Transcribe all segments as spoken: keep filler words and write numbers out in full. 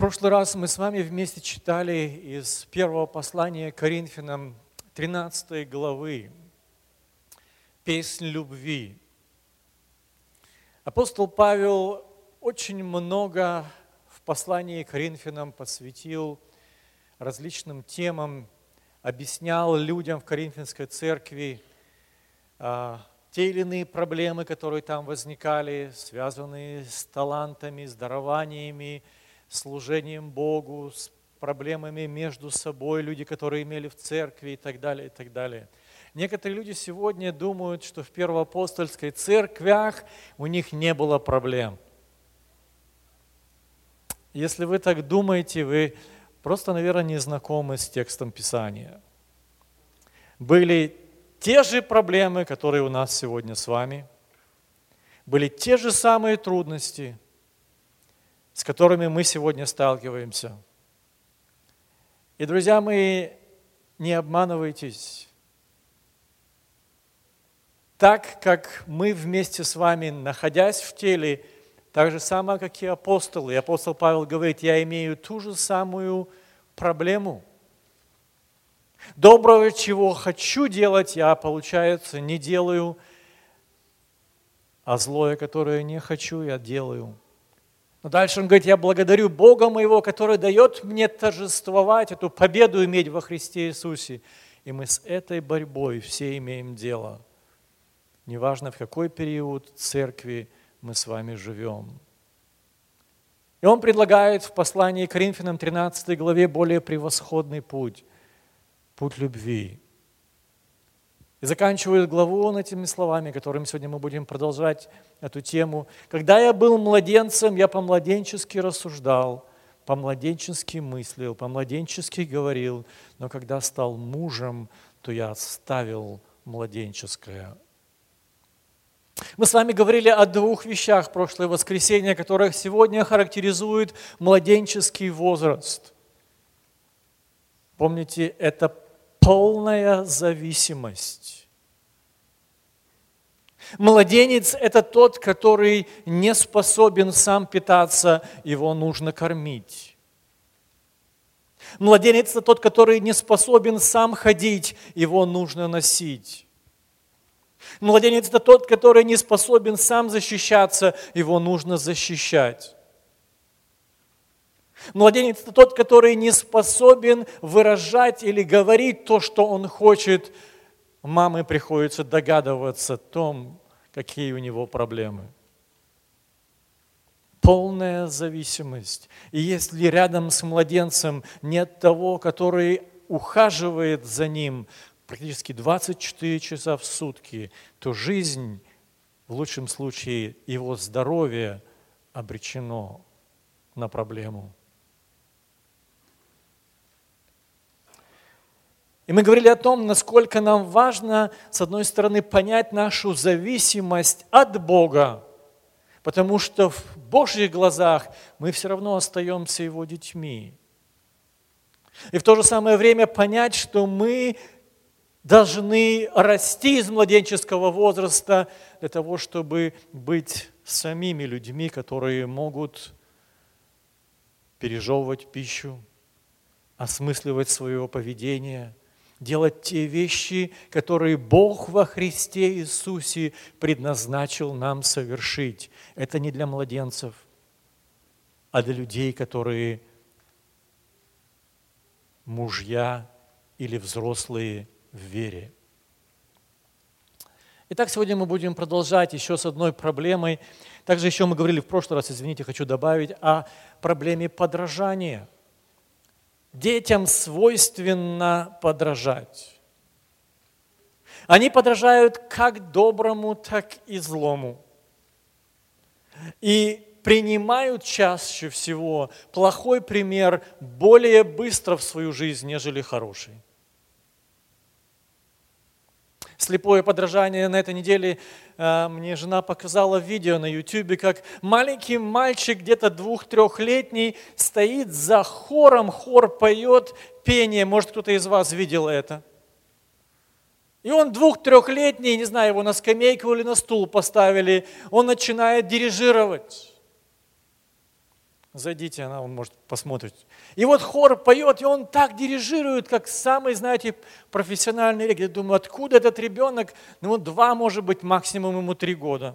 прошлый раз мы с вами вместе читали из первого послания к Коринфянам тринадцатой главы «Песнь любви». Апостол Павел очень много в послании к Коринфянам посвятил различным темам, объяснял людям в Коринфянской церкви а, те или иные проблемы, которые там возникали, связанные с талантами, с дарованиями, служением Богу, с проблемами между собой, люди, которые имели в церкви и так далее, и так далее. Некоторые люди сегодня думают, что в первоапостольской церквях у них не было проблем. Если вы так думаете, вы просто, наверное, не знакомы с текстом Писания. Были те же проблемы, которые у нас сегодня с вами, были те же самые трудности, с которыми мы сегодня сталкиваемся. И, друзья мои, не обманывайтесь. Так, как мы вместе с вами, находясь в теле, так же самое, как и апостолы. И апостол Павел говорит, я имею ту же самую проблему. Доброго, чего хочу делать, я, получается, не делаю, а злое, которое не хочу, я делаю. Но дальше он говорит, я благодарю Бога моего, который дает мне торжествовать, эту победу иметь во Христе Иисусе. И мы с этой борьбой все имеем дело. Неважно, в какой период церкви мы с вами живем. И он предлагает в послании к Коринфянам тринадцатой главе более превосходный путь. Путь любви. И заканчивает главу он этими словами, которыми сегодня мы будем продолжать эту тему. «Когда я был младенцем, я по-младенчески рассуждал, по-младенчески мыслил, по-младенчески говорил, но когда стал мужем, то я оставил младенческое». Мы с вами говорили о двух вещах в прошлое воскресенье, которых сегодня характеризует младенческий возраст. Помните, это полная зависимость. Младенец – это тот, который не способен сам питаться, его нужно кормить. Младенец – это тот, который не способен сам ходить, его нужно носить. Младенец – это тот, который не способен сам защищаться, его нужно защищать. Младенец – это тот, который не способен выражать или говорить то, что он хочет. Маме приходится догадываться о том, какие у него проблемы. Полная зависимость. И если рядом с младенцем нет того, который ухаживает за ним практически двадцать четыре часа в сутки, то жизнь, в лучшем случае его здоровье, обречено на проблему. И мы говорили о том, насколько нам важно, с одной стороны, понять нашу зависимость от Бога, потому что в Божьих глазах мы все равно остаемся Его детьми. И в то же самое время понять, что мы должны расти из младенческого возраста для того, чтобы быть самими людьми, которые могут пережевывать пищу, осмысливать свое поведение, делать те вещи, которые Бог во Христе Иисусе предназначил нам совершить. Это не для младенцев, а для людей, которые мужья или взрослые в вере. Итак, сегодня мы будем продолжать еще с одной проблемой. Также еще мы говорили в прошлый раз, извините, хочу добавить, о проблеме подражания. Детям свойственно подражать. Они подражают как доброму, так и злому. И принимают чаще всего плохой пример более быстро в свою жизнь, нежели хороший. Слепое подражание. На этой неделе э, мне жена показала видео на ютубе, как маленький мальчик, где-то двух-трехлетний, стоит за хором, хор поет пение. Может, кто-то из вас видел это? И он двух-трехлетний, не знаю, его на скамейку или на стул поставили, он начинает дирижировать. Зайдите, она, он может посмотреть. И вот хор поет, и он так дирижирует, как самый, знаете, профессиональный регги. Я думаю, откуда этот ребенок? Ну, вот два, может быть, максимум ему три года.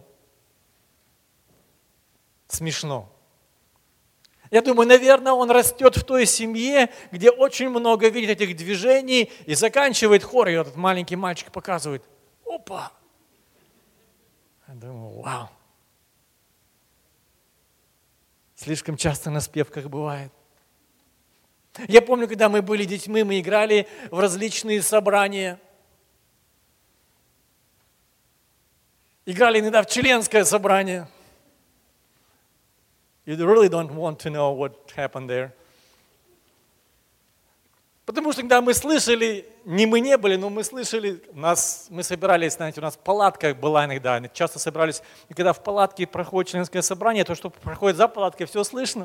Смешно. Я думаю, наверное, он растет в той семье, где очень много видит этих движений, и заканчивает хор, и этот маленький мальчик показывает. Опа! Я думаю, вау. Слишком часто на спевках бывает. Я помню, когда мы были детьми, мы играли в различные собрания. Играли иногда в членское собрание. You really don't want to know what happened there. Потому что когда мы слышали, не мы не были, но мы слышали, нас, мы собирались, знаете, у нас палатка была иногда, часто собирались, и когда в палатке проходит членское собрание, то, что проходит за палаткой, все слышно.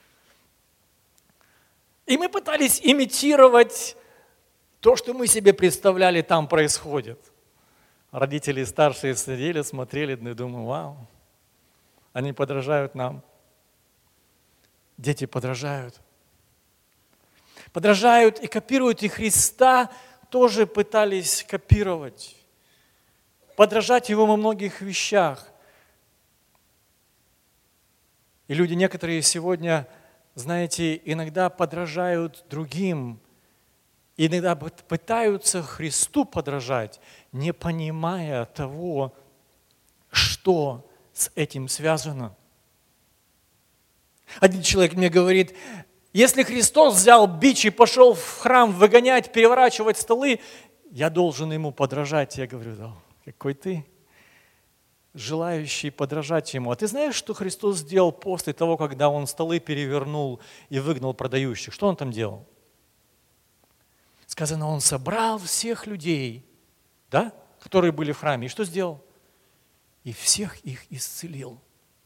И мы пытались имитировать то, что мы себе представляли там происходит. Родители старшие сидели, смотрели, и думаю, вау, они подражают нам. Дети подражают. Подражают и копируют, и Христа тоже пытались копировать. Подражать Его во многих вещах. И люди некоторые сегодня, знаете, иногда подражают другим, иногда пытаются Христу подражать, не понимая того, что с этим связано. Один человек мне говорит, если Христос взял бич и пошел в храм выгонять, переворачивать столы, я должен ему подражать. Я говорю, да, какой ты желающий подражать ему. А ты знаешь, что Христос сделал после того, когда он столы перевернул и выгнал продающих? Что он там делал? Сказано, он собрал всех людей, да, которые были в храме. И что сделал? И всех их исцелил.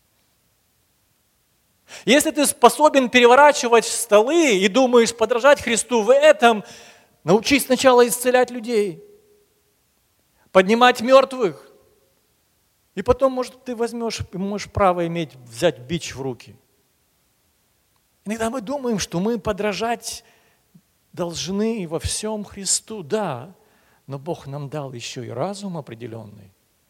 Если ты способен переворачивать столы и думаешь подражать Христу в этом, научись сначала исцелять людей, поднимать мертвых, и потом, может, ты возьмешь, можешь право иметь, взять бич в руки. Иногда мы думаем, что мы подражать должны во всем Христу, да, но Бог нам дал еще и разум определенный,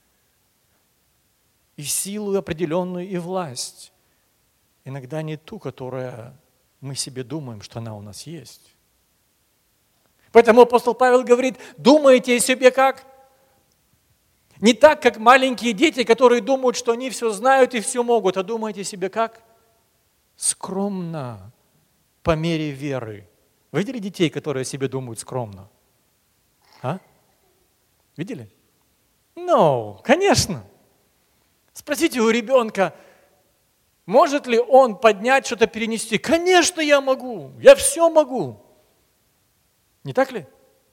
и силу определенную, и власть. Иногда не ту, которая мы себе думаем, что она у нас есть. Поэтому апостол Павел говорит, думаете о себе как? Не так, как маленькие дети, которые думают, что они все знают и все могут, а думаете о себе как? Скромно, по мере веры. Вы видели детей, которые о себе думают скромно? А? Видели? Ну, конечно. Спросите у ребенка, может ли он поднять, что-то перенести? Конечно, я могу. Я все могу. Не так ли?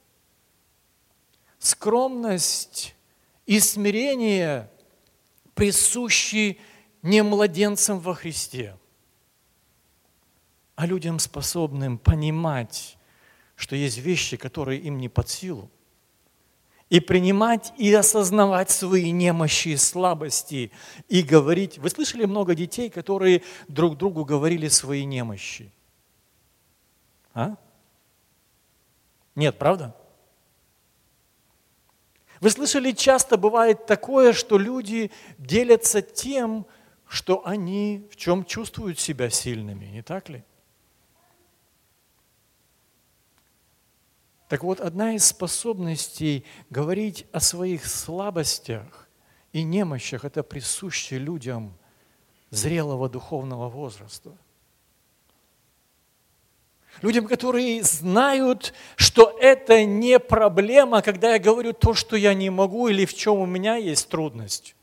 Скромность и смирение присущи не младенцам во Христе, а людям, способным понимать, что есть вещи, которые им не под силу, и принимать и осознавать свои немощи и слабости, и говорить. Вы слышали много детей, которые друг другу говорили свои немощи? А? Нет, правда? Вы слышали, часто бывает такое, что люди делятся тем, что они в чем чувствуют себя сильными, не так ли? Так вот, одна из способностей говорить о своих слабостях и немощах – это присуще людям зрелого духовного возраста. Людям, которые знают, что это не проблема, когда я говорю то, что я не могу или в чем у меня есть трудность,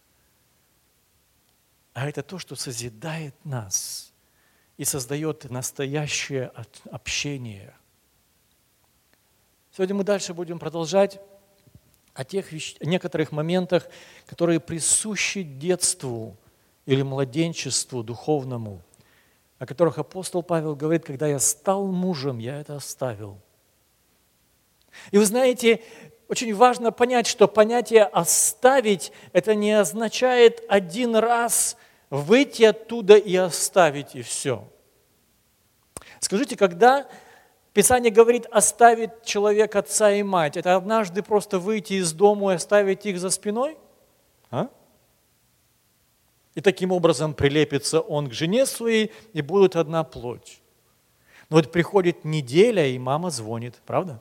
а это то, что созидает нас и создает настоящее общение. Сегодня мы дальше будем продолжать о тех вещ... некоторых моментах, которые присущи детству или младенчеству духовному, о которых апостол Павел говорит, когда я стал мужем, я это оставил. И вы знаете, очень важно понять, что понятие «оставить» это не означает один раз выйти оттуда и оставить, и все. Скажите, когда Писание говорит оставить человек отца и мать, это однажды просто выйти из дома и оставить их за спиной? А? И таким образом прилепится он к жене своей, и будет одна плоть. Но вот приходит неделя, и мама звонит, правда?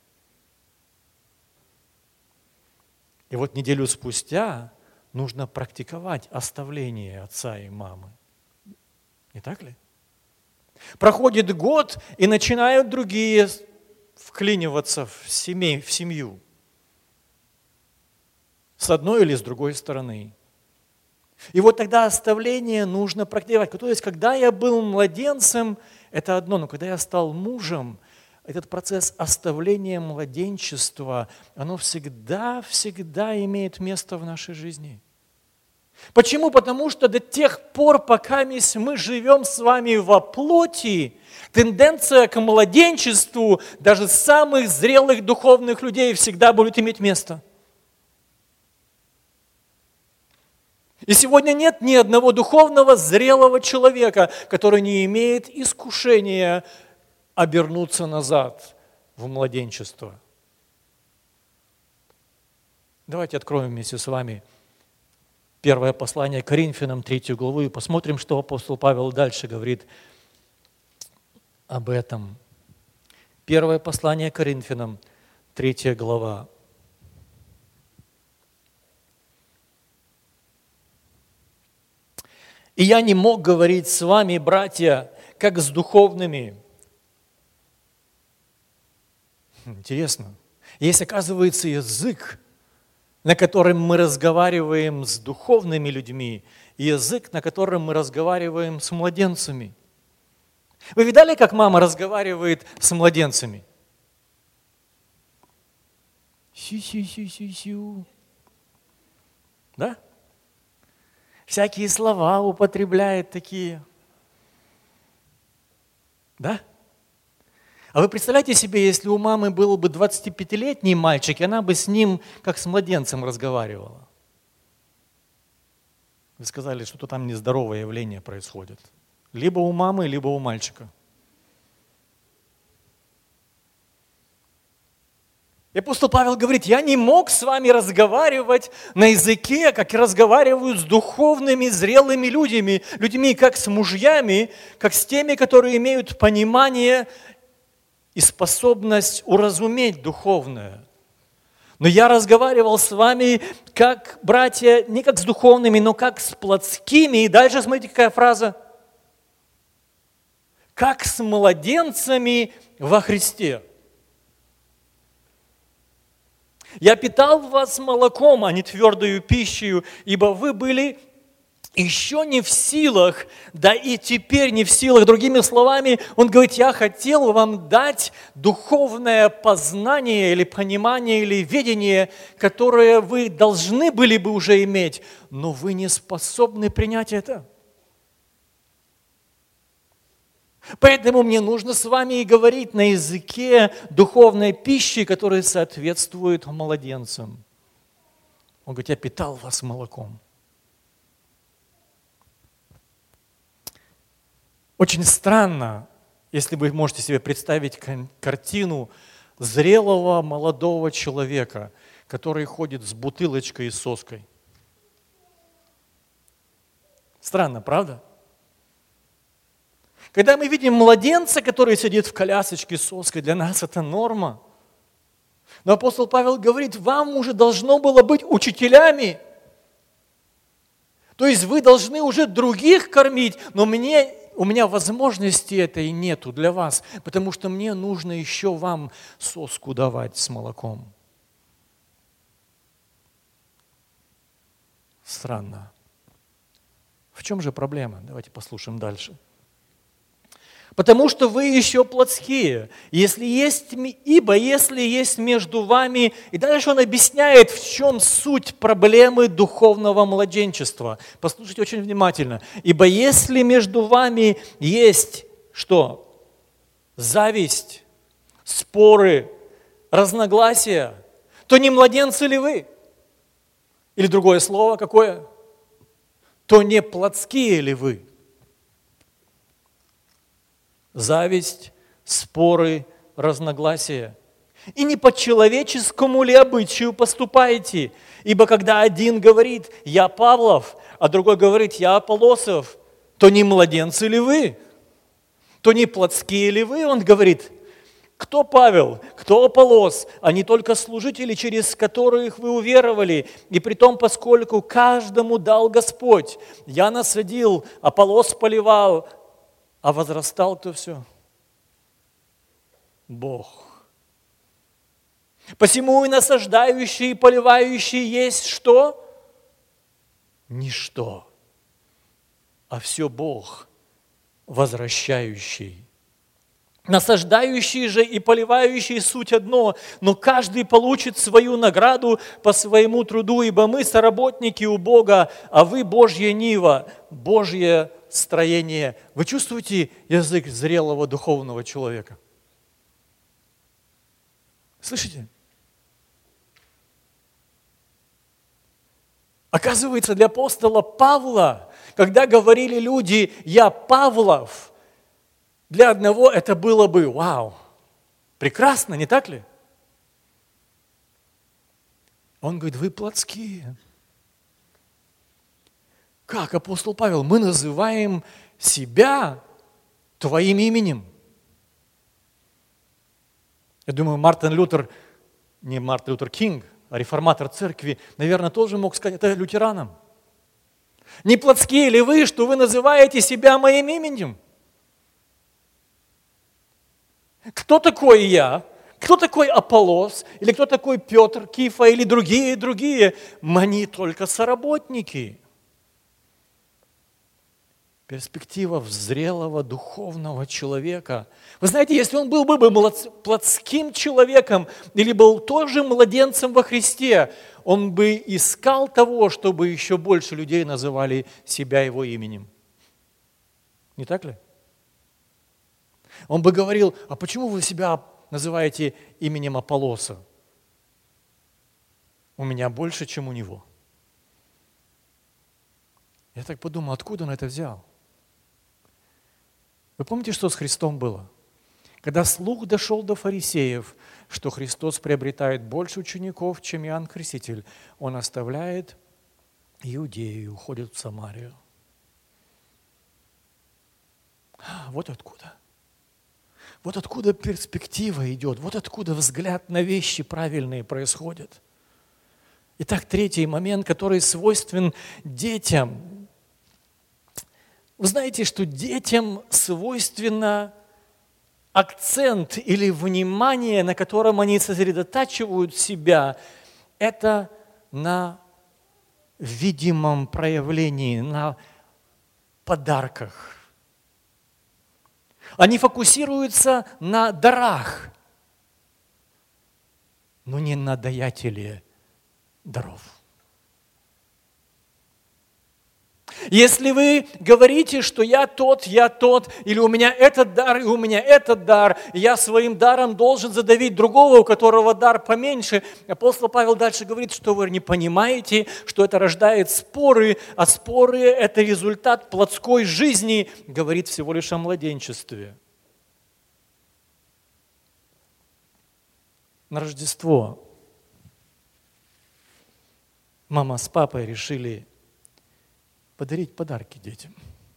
И вот неделю спустя нужно практиковать оставление отца и мамы. Не так ли? Проходит год, и начинают другие вклиниваться в, семей, в семью. С одной или с другой стороны. И вот тогда оставление нужно практиковать. То есть, когда я был младенцем, это одно, но когда я стал мужем, этот процесс оставления младенчества, оно всегда, всегда имеет место в нашей жизни. Почему? Потому что до тех пор, пока мы живем с вами во плоти, тенденция к младенчеству даже самых зрелых духовных людей всегда будет иметь место. И сегодня нет ни одного духовного зрелого человека, который не имеет искушения обернуться назад в младенчество. Давайте откроем вместе с вами первое послание Коринфянам, третью главу, и посмотрим, что апостол Павел дальше говорит об этом. Первое послание Коринфянам, третья глава. «И я не мог говорить с вами, братья, как с духовными». Интересно. Есть, оказывается, язык, на котором мы разговариваем с духовными людьми, и язык, на котором мы разговариваем с младенцами. Вы видали, как мама разговаривает с младенцами? Сю-сю-сю-сю-сю. Да? Всякие слова употребляет такие. Да? А вы представляете себе, если у мамы был бы двадцатипятилетний мальчик, и она бы с ним, как с младенцем, разговаривала? Вы сказали, что-то там нездоровое явление происходит. Либо у мамы, либо у мальчика. И апостол Павел говорит, я не мог с вами разговаривать на языке, как и разговаривают с духовными, зрелыми людьми, людьми, как с мужьями, как с теми, которые имеют понимание и способность уразуметь духовное. Но я разговаривал с вами как братья, не как с духовными, но как с плотскими. И дальше смотрите, какая фраза. Как с младенцами во Христе. Я питал вас молоком, а не твердою пищей, ибо вы были еще не в силах, да и теперь не в силах. Другими словами, он говорит, я хотел вам дать духовное познание или понимание, или видение, которое вы должны были бы уже иметь, но вы не способны принять это. Поэтому мне нужно с вами и говорить на языке духовной пищи, которая соответствует младенцам. Он говорит, я питал вас молоком. Очень странно, если вы можете себе представить картину зрелого молодого человека, который ходит с бутылочкой и соской. Странно, правда? Когда мы видим младенца, который сидит в колясочке с соской, для нас это норма. Но апостол Павел говорит, вам уже должно было быть учителями. То есть вы должны уже других кормить, но мне, у меня возможности этой нету для вас, потому что мне нужно еще вам соску давать с молоком. Странно. В чем же проблема? Давайте послушаем дальше. Потому что вы еще плотские, если есть, ибо если есть между вами, и дальше он объясняет, в чем суть проблемы духовного младенчества. Послушайте очень внимательно. Ибо если между вами есть что? Зависть, споры, разногласия, то не младенцы ли вы? Или другое слово какое? то не плотские ли вы? Зависть, споры, разногласия. И не по человеческому ли обычаю поступаете? Ибо когда один говорит: «Я Павлов», а другой говорит: «Я Аполлосов», то не младенцы ли вы? То не плотские ли вы? Он говорит: кто Павел, кто Аполлос, а не только служители, через которых вы уверовали, и притом, поскольку каждому дал Господь. Я насадил, Аполлос поливал, а возрастал кто все? Бог. Посему и насаждающий, и поливающий есть что? Ничто, а все Бог, возвращающий. Насаждающий же и поливающий суть одно, но каждый получит свою награду по своему труду, ибо мы соработники у Бога, а вы Божья нива, Божье строение. Вы чувствуете язык зрелого духовного человека? Слышите? Оказывается, для апостола Павла, когда говорили люди: «Я Павлов», для одного это было бы вау, прекрасно, не так ли? Он говорит: вы плотские. Как, апостол Павел, мы называем себя твоим именем? Я думаю, Мартин Лютер, не Мартин Лютер Кинг, а реформатор церкви, наверное, тоже мог сказать это лютеранам. Не плотские ли вы, что вы называете себя моим именем? Кто такой я? Кто такой Аполлос? Или кто такой Петр, Кифа или другие, другие? Они только соработники. Перспектива зрелого духовного человека. Вы знаете, если он был бы плотским человеком или был тоже младенцем во Христе, он бы искал того, чтобы еще больше людей называли себя его именем. Не так ли? Он бы говорил: а почему вы себя называете именем Аполлоса? У меня больше, чем у него. Я так подумал, откуда он это взял? Вы помните, что с Христом было? Когда слух дошел до фарисеев, что Христос приобретает больше учеников, чем Иоанн Креститель, он оставляет Иудею и уходит в Самарию. Вот откуда. Вот откуда перспектива идет, вот откуда взгляд на вещи правильные происходит. Итак, третий момент, который свойствен детям. Вы знаете, что детям свойственно акцент или внимание, на котором они сосредотачивают себя, это на видимом проявлении, на подарках. Они фокусируются на дарах, но не на даятеле даров. Если вы говорите, что я тот, я тот, или у меня этот дар, и у меня этот дар, и я своим даром должен задавить другого, у которого дар поменьше, апостол Павел дальше говорит, что вы не понимаете, что это рождает споры, а споры – это результат плотской жизни, говорит всего лишь о младенчестве. На Рождество мама с папой решили подарить подарки детям.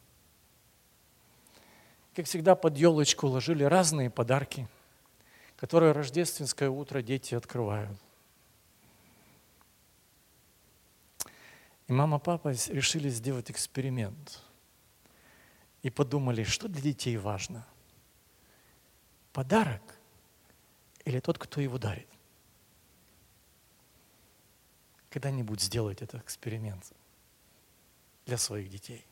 Как всегда, под елочку ложили разные подарки, которые рождественское утро дети открывают. И мама и папа решили сделать эксперимент. И подумали, что для детей важно. Подарок или тот, кто его дарит? Когда-нибудь сделать этот эксперимент для своих детей.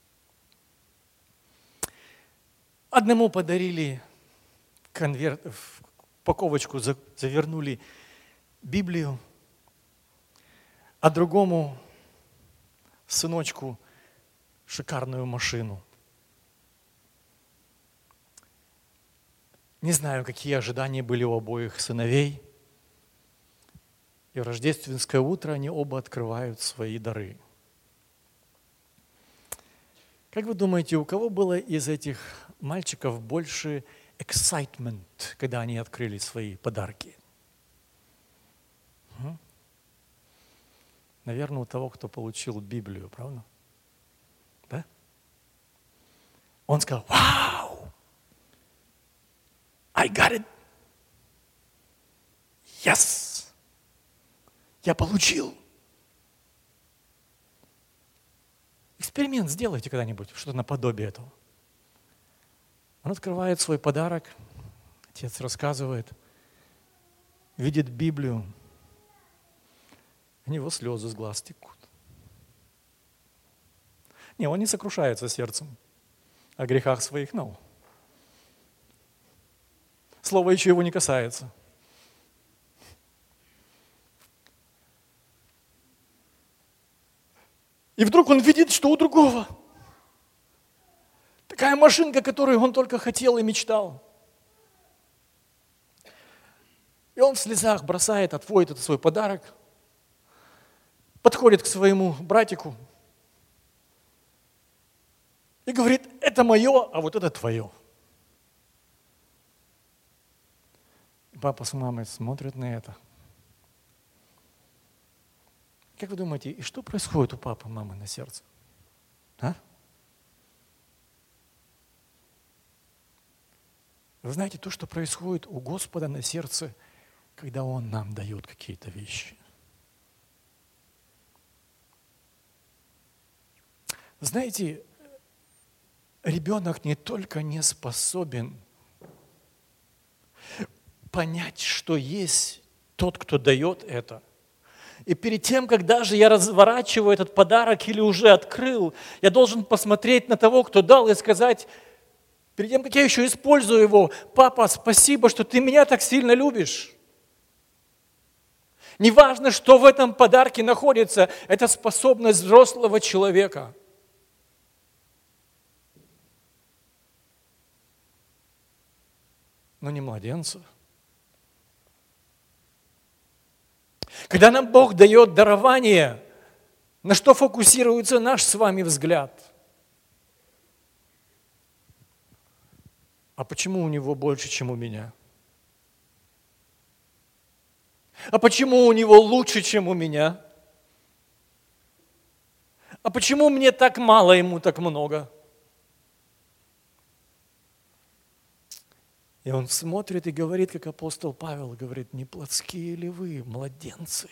Одному подарили конверт, в упаковочку завернули Библию, а другому сыночку шикарную машину. Не знаю, какие ожидания были у обоих сыновей. И в рождественское утро они оба открывают свои дары. Как вы думаете, у кого было из этих мальчиков больше excitement, когда они открыли свои подарки? Наверное, у того, кто получил Библию, правда? Да? Он сказал: «Вау! I got it! Yes! Я получил!» Эксперимент сделайте когда-нибудь, что-то наподобие этого. Он открывает свой подарок, отец рассказывает, видит Библию, у него слезы с глаз текут. Не, он не сокрушается сердцем о грехах своих, но слово еще его не касается. И вдруг он видит, что у другого такая машинка, которую он только хотел и мечтал. И он в слезах бросает, отводит этот свой подарок, подходит к своему братику и говорит: «Это мое, а вот это твое». И папа с мамой смотрят на это. Как вы думаете, и что происходит у папы и мамы на сердце? А? Вы знаете, то, что происходит у Господа на сердце, когда Он нам дает какие-то вещи. Знаете, ребенок не только не способен понять, что есть тот, кто дает это. И перед тем, как даже я разворачиваю этот подарок или уже открыл, я должен посмотреть на того, кто дал, и сказать, перед тем, как я еще использую его: «Папа, спасибо, что ты меня так сильно любишь». Неважно, что в этом подарке находится, это способность взрослого человека. Но не младенца. Когда нам Бог дает дарование, на что фокусируется наш с вами взгляд? А почему у него больше, чем у меня? А почему у него лучше, чем у меня? А почему мне так мало, ему так много? И он смотрит и говорит, как апостол Павел говорит: «Не плотские ли вы, младенцы?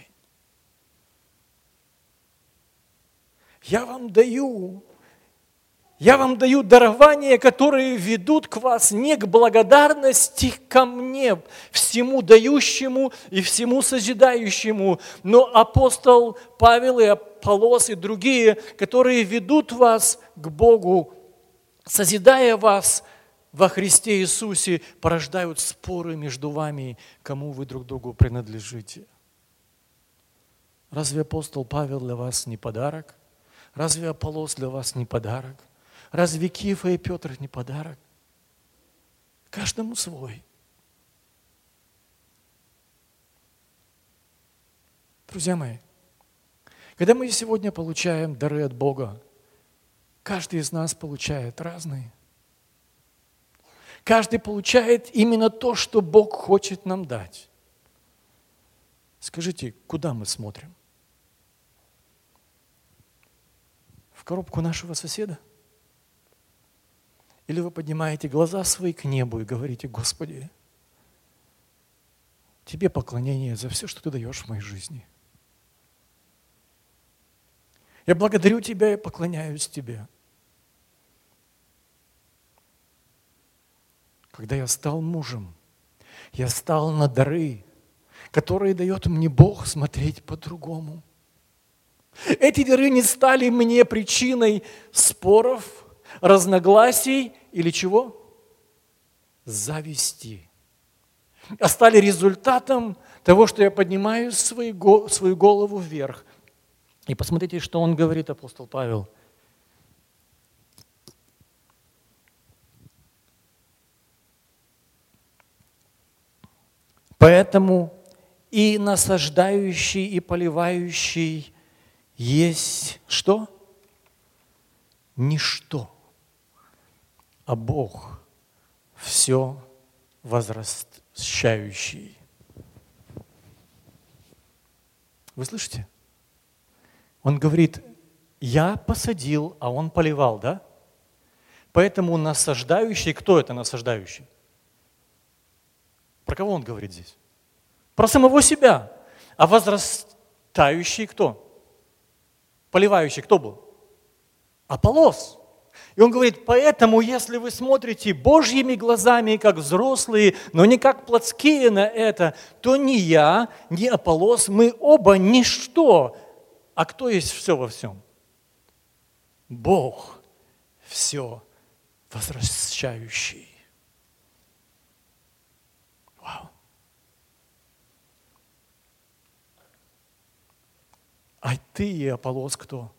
Я вам даю, я вам даю дарования, которые ведут к вас не к благодарности ко мне, всему дающему и всему созидающему, но апостол Павел и Аполлос и другие, которые ведут вас к Богу, созидая вас во Христе Иисусе, порождают споры между вами, кому вы друг другу принадлежите». Разве апостол Павел для вас не подарок? Разве Аполлос для вас не подарок? Разве Кифа и Петр не подарок? Каждому свой. Друзья мои, когда мы сегодня получаем дары от Бога, каждый из нас получает разные. Каждый получает именно то, что Бог хочет нам дать. Скажите, куда мы смотрим? В коробку нашего соседа? Или вы поднимаете глаза свои к небу и говорите: «Господи, Тебе поклонение за все, что Ты даешь в моей жизни. Я благодарю Тебя и поклоняюсь Тебе». Когда я стал мужем, я стал на дары, которые дает мне Бог, смотреть по-другому. Эти дары не стали мне причиной споров, разногласий или чего? Зависти. А стали результатом того, что я поднимаю свою, свою голову вверх. И посмотрите, что он говорит, апостол Павел. Поэтому и насаждающий, и поливающий есть что? ничто, а Бог все возвращающий. Вы слышите? Он говорит, я посадил, а он поливал, да? Поэтому насаждающий, кто это насаждающий? Про кого он говорит здесь? Про самого себя. А возрастающий кто? Поливающий кто был? Аполлос. И он говорит, поэтому, если вы смотрите Божьими глазами, как взрослые, но не как плотские на это, то ни я, ни Аполлос, мы оба ничто. А кто есть все во всем? Бог все возвращающий. Вау. А ты и Аполлос кто?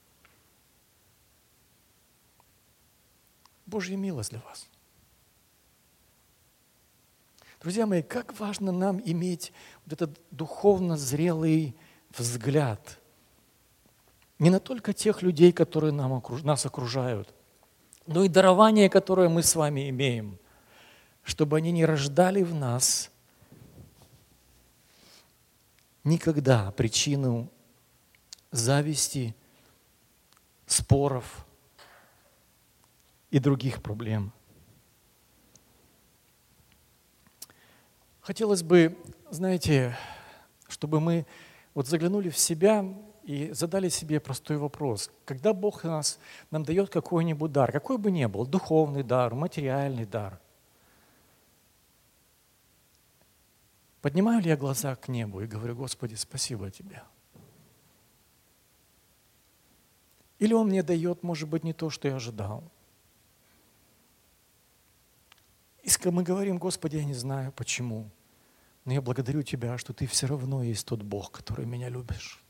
Божья милость для вас. Друзья мои, как важно нам иметь вот этот духовно зрелый взгляд не на только тех людей, которые нам, нас окружают, но и дарование, которое мы с вами имеем, чтобы они не рождали в нас никогда причину зависти, споров и других проблем. Хотелось бы, знаете, чтобы мы вот заглянули в себя и задали себе простой вопрос. Когда Бог нас, нам дает какой-нибудь дар, какой бы ни был, духовный дар, материальный дар, поднимаю ли я глаза к небу и говорю, Господи, спасибо Тебе? Или Он мне дает, может быть, не то, что я ожидал? И мы говорим, Господи, я не знаю почему, но я благодарю Тебя, что Ты все равно есть тот Бог, который меня любишь.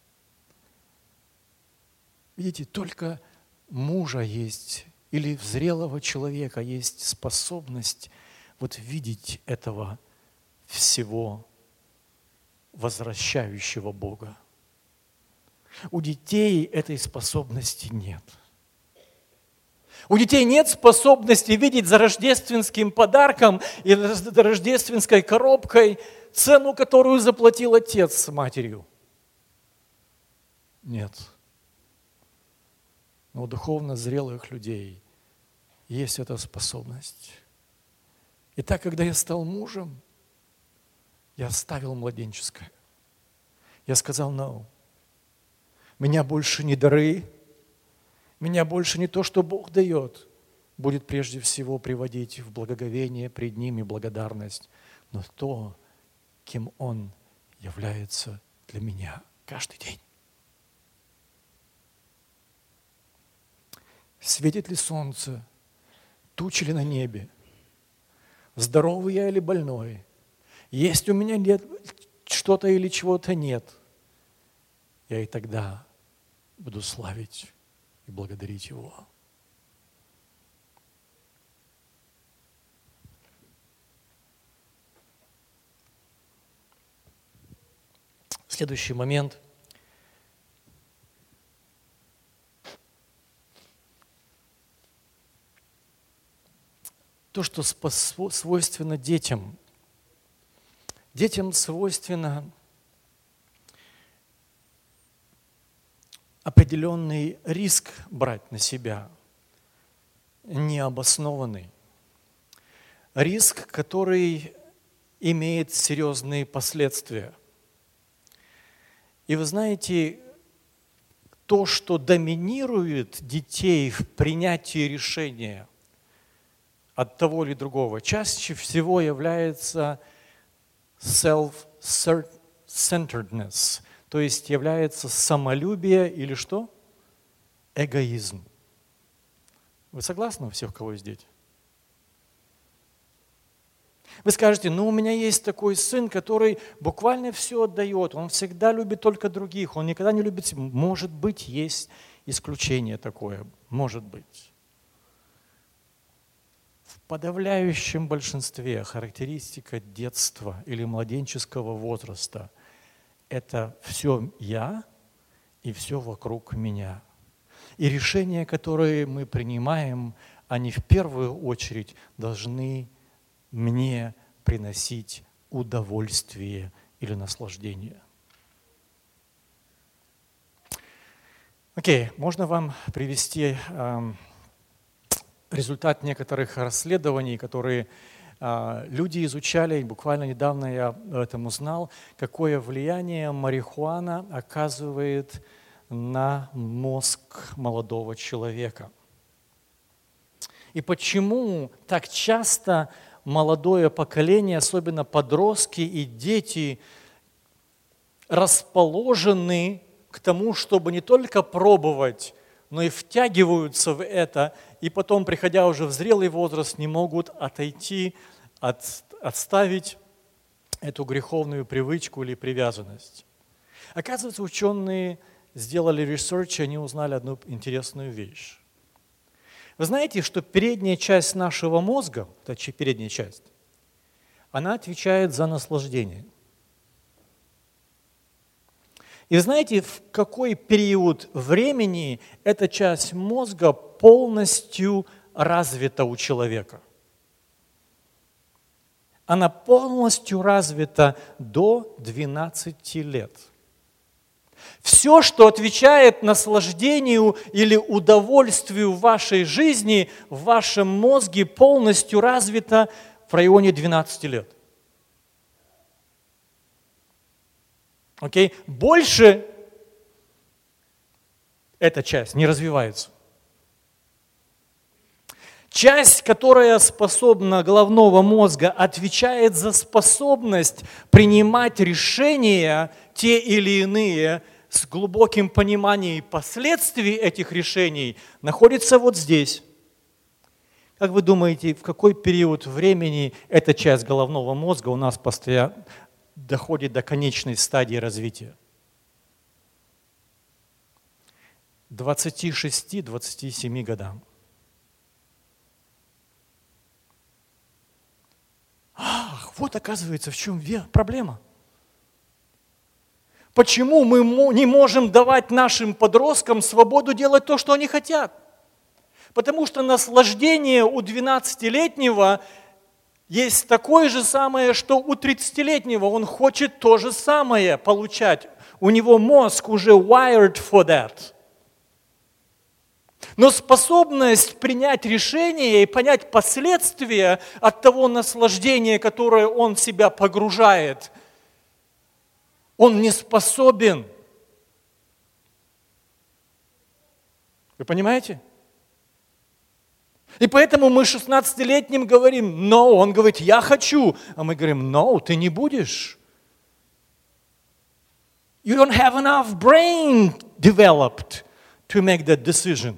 Видите, только мужа есть, или в зрелого человека есть способность вот видеть этого всего возвращающего Бога. У детей этой способности нет. У детей нет способности видеть за рождественским подарком и за рождественской коробкой цену, которую заплатил отец с матерью. Нет. Но у духовно зрелых людей есть эта способность. И так, когда я стал мужем, я оставил младенческое. Я сказал, no. Меня больше не дары, меня больше не то, что Бог дает, будет прежде всего приводить в благоговение пред Ним и благодарность, но то, кем Он является для меня каждый день. Светит ли солнце, тучи ли на небе, здоровый я или больной, есть у меня нет, что-то или чего-то нет, я и тогда буду славить и благодарить Его. Следующий момент. То, что свойственно детям. Детям свойственно определенный риск брать на себя, необоснованный. Риск, который имеет серьезные последствия. И вы знаете, то, что доминирует детей в принятии решения от того или другого, чаще всего является self-centeredness, то есть является самолюбие или что? Эгоизм. Вы согласны у всех, у кого есть дети? Вы скажете, ну у меня есть такой сын, который буквально все отдает, он всегда любит только других, он никогда не любит себя. Может быть, есть исключение такое, может быть. В подавляющем большинстве характеристика детства или младенческого возраста – это все я и все вокруг меня. И решения, которые мы принимаем, они в первую очередь должны мне приносить удовольствие или наслаждение. Окей, можно вам привести э, результат некоторых расследований, которые э, люди изучали, и буквально недавно я об этом узнал, какое влияние марихуана оказывает на мозг молодого человека. И почему так часто молодое поколение, особенно подростки и дети, расположены к тому, чтобы не только пробовать, но и втягиваются в это, и потом, приходя уже в зрелый возраст, не могут отойти, от, отставить эту греховную привычку или привязанность. Оказывается, ученые сделали ресерч, и они узнали одну интересную вещь. Вы знаете, что передняя часть нашего мозга, точнее передняя часть, она отвечает за наслаждение. И вы знаете, в какой период времени эта часть мозга полностью развита у человека? Она полностью развита до двенадцати лет. Все, что отвечает наслаждению или удовольствию в вашей жизни, в вашем мозге полностью развито в районе двенадцати лет. Окей? Больше эта часть не развивается. Часть, которая способна головного мозга, отвечает за способность принимать решения, те или иные, с глубоким пониманием последствий этих решений, находится вот здесь. Как вы думаете, в какой период времени эта часть головного мозга у нас постоянно доходит до конечной стадии развития? двадцати шести - двадцати семи годам. Ах, вот оказывается, в чем проблема. Почему мы не можем давать нашим подросткам свободу делать то, что они хотят? Потому что наслаждение у двенадцатилетнего есть такое же самое, что у тридцатилетнего. Он хочет то же самое получать. У него мозг уже wired for that. Но способность принять решение и понять последствия от того наслаждения, которое он в себя погружает, он не способен. Вы понимаете? И поэтому мы шестнадцатилетним говорим «no», он говорит «я хочу», а мы говорим «no, ты не будешь». You don't have enough brain developed to make that decision.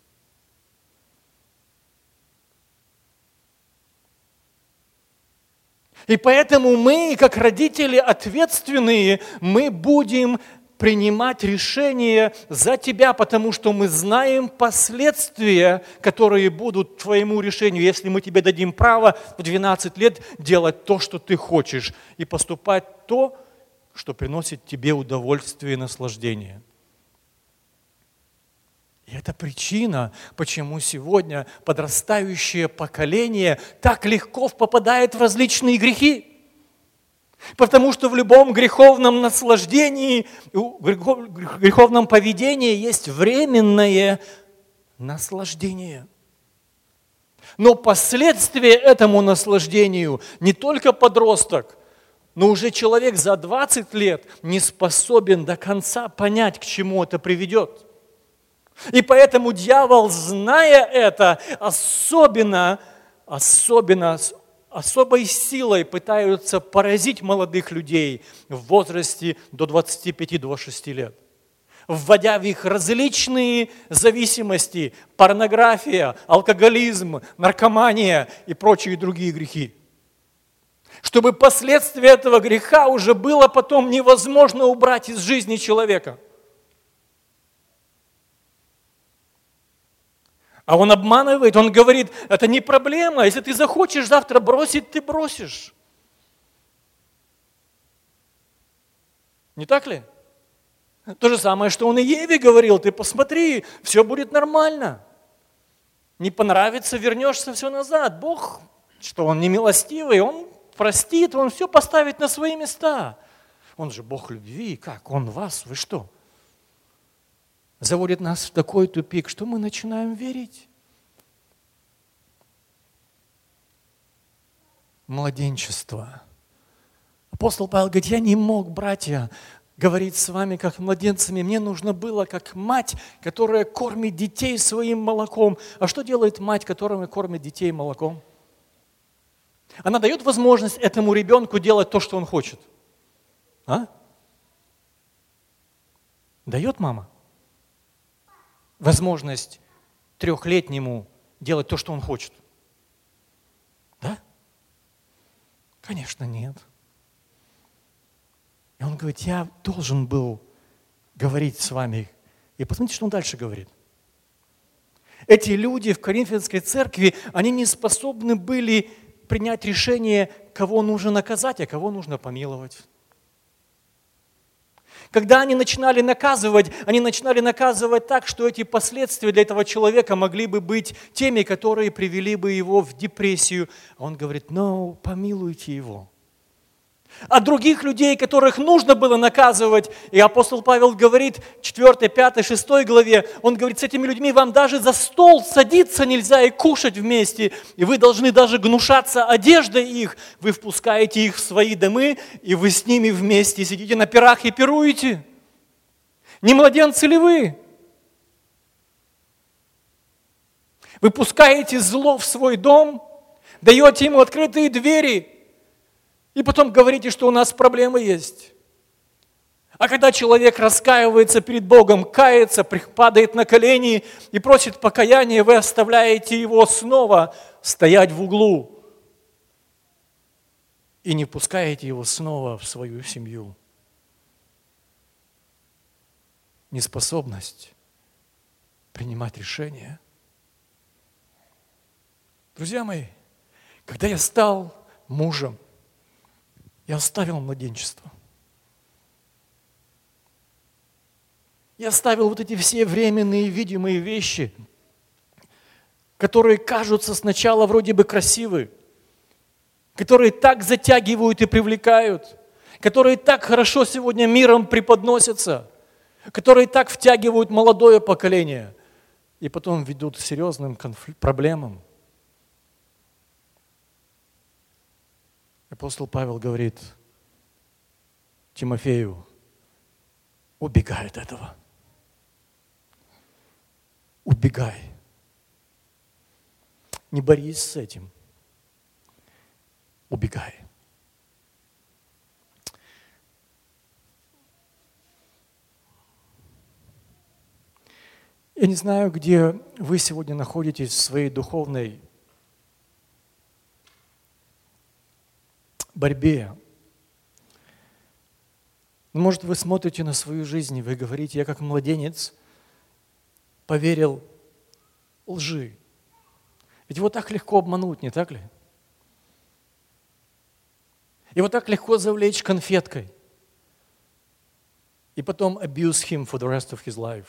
И поэтому мы, как родители ответственные, мы будем принимать решения за тебя, потому что мы знаем последствия, которые будут твоему решению, если мы тебе дадим право в двенадцать лет делать то, что ты хочешь, и поступать то, что приносит тебе удовольствие и наслаждение. И это причина, почему сегодня подрастающее поколение так легко попадает в различные грехи. Потому что в любом греховном наслаждении, греховном поведении есть временное наслаждение. Но последствия этому наслаждению не только подросток, но уже человек за двадцать лет не способен до конца понять, к чему это приведет. И поэтому дьявол, зная это, особенно, особенно, особой силой пытаются поразить молодых людей в возрасте до двадцати пяти - двадцати шести лет, вводя в их различные зависимости, порнография, алкоголизм, наркомания и прочие другие грехи. Чтобы последствия этого греха уже было потом невозможно убрать из жизни человека. А он обманывает, он говорит, это не проблема, если ты захочешь завтра бросить, ты бросишь. Не так ли? То же самое, что он и Еве говорил, ты посмотри, все будет нормально. Не понравится, вернешься все назад. Бог, что Он не милостивый, Он простит, Он все поставит на свои места. Он же Бог любви, как? Он вас, вы что? Заводит нас в такой тупик, что мы начинаем верить. Младенчество. Апостол Павел говорит, я не мог, братья, говорить с вами как младенцами. Мне нужно было как мать, которая кормит детей своим молоком. А что делает мать, которая кормит детей молоком? Она дает возможность этому ребенку делать то, что он хочет. А? Дает мама возможность трехлетнему делать то, что он хочет? Да? Конечно, нет. И он говорит, я должен был говорить с вами. И посмотрите, что он дальше говорит. Эти люди в Коринфянской церкви, они не способны были принять решение, кого нужно наказать, а кого нужно помиловать. Когда они начинали наказывать, они начинали наказывать так, что эти последствия для этого человека могли бы быть теми, которые привели бы его в депрессию. А он говорит, ну, помилуйте его. А других людей, которых нужно было наказывать, и апостол Павел говорит в четвёртой, пятой, шестой главе, он говорит, с этими людьми вам даже за стол садиться нельзя и кушать вместе, и вы должны даже гнушаться одеждой их, вы впускаете их в свои домы, и вы с ними вместе сидите на пирах и пируете. Не младенцы ли вы? Вы пускаете зло в свой дом, даете ему открытые двери, и потом говорите, что у нас проблемы есть. А когда человек раскаивается перед Богом, кается, падает на колени и просит покаяния, вы оставляете его снова стоять в углу и не пускаете его снова в свою семью. Неспособность принимать решения. Друзья мои, когда я стал мужем, я оставил младенчество. Я оставил вот эти все временные видимые вещи, которые кажутся сначала вроде бы красивы, которые так затягивают и привлекают, которые так хорошо сегодня миром преподносятся, которые так втягивают молодое поколение и потом ведут к серьезным конфли- проблемам. Апостол Павел говорит Тимофею, убегай от этого. Убегай. Не борись с этим. Убегай. Я не знаю, где вы сегодня находитесь в своей духовной борьбе. Может, вы смотрите на свою жизнь, и вы говорите, я как младенец поверил лжи. Ведь его так легко обмануть, не так ли? Его так легко завлечь конфеткой. И потом abuse him for the rest of his life.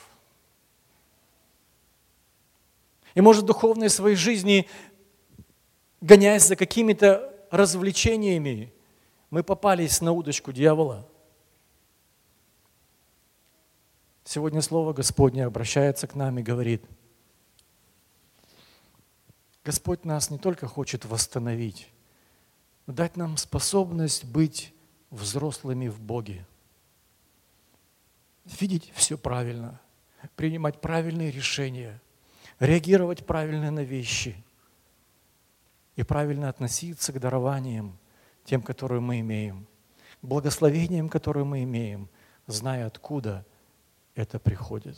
И может, в духовной своей жизни, гоняясь за какими-то развлечениями, мы попались на удочку дьявола. Сегодня Слово Господне обращается к нам и говорит, Господь нас не только хочет восстановить, но дать нам способность быть взрослыми в Боге. Видеть все правильно, принимать правильные решения, реагировать правильно на вещи и правильно относиться к дарованиям, тем, которые мы имеем, к благословениям, которые мы имеем, зная, откуда это приходит.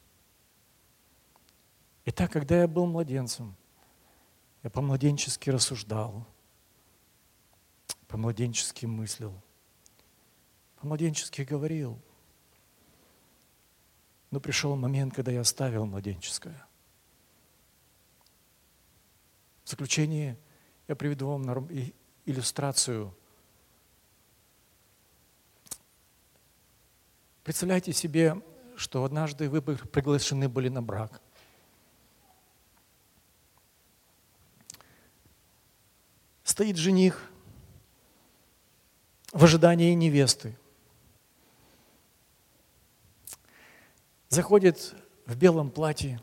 Итак, когда я был младенцем, я по-младенчески рассуждал, по-младенчески мыслил, по-младенчески говорил. Но пришел момент, когда я оставил младенческое. В заключение я приведу вам иллюстрацию Представляете себе, что однажды вы приглашены были на брак. Стоит жених в ожидании невесты. Заходит в белом платье,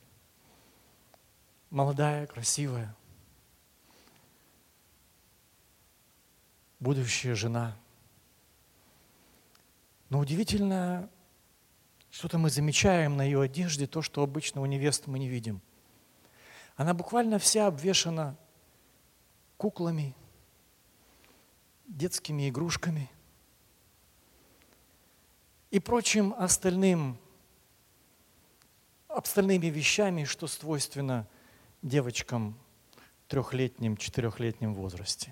молодая, красивая, будущая жена. Но удивительно, что-то мы замечаем на ее одежде, то, что обычно у невесты мы не видим. Она буквально вся обвешана куклами, детскими игрушками и прочим остальным, остальными вещами, что свойственно девочкам в трехлетнем, четырехлетнем возрасте.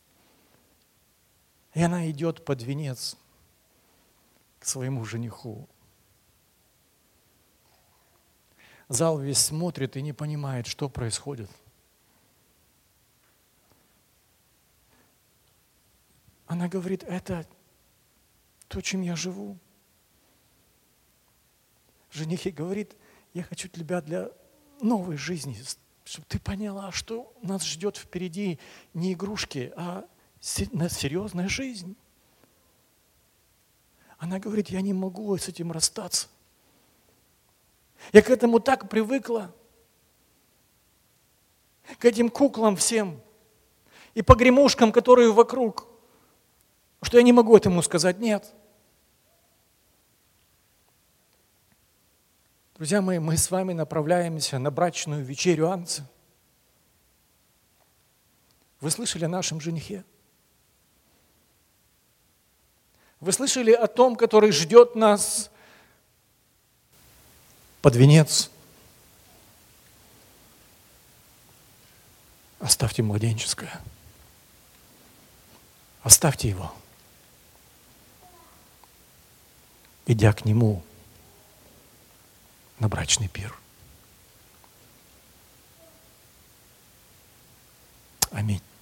И она идет под венец к своему жениху. Зал весь смотрит и не понимает, что происходит. Она говорит, это то, чем я живу. Жених ей говорит, я хочу тебя для новой жизни, чтобы ты поняла, что нас ждет впереди не игрушки, а серьезная жизнь. Она говорит, я не могу с этим расстаться. Я к этому так привыкла, к этим куклам всем и погремушкам, которые вокруг, что я не могу этому сказать нет. Друзья мои, мы с вами направляемся на брачную вечерю Агнца. Вы слышали о нашем женихе? Вы слышали о том, который ждет нас под венец? Оставьте младенческое. Оставьте его. Идя к нему на брачный пир. Аминь.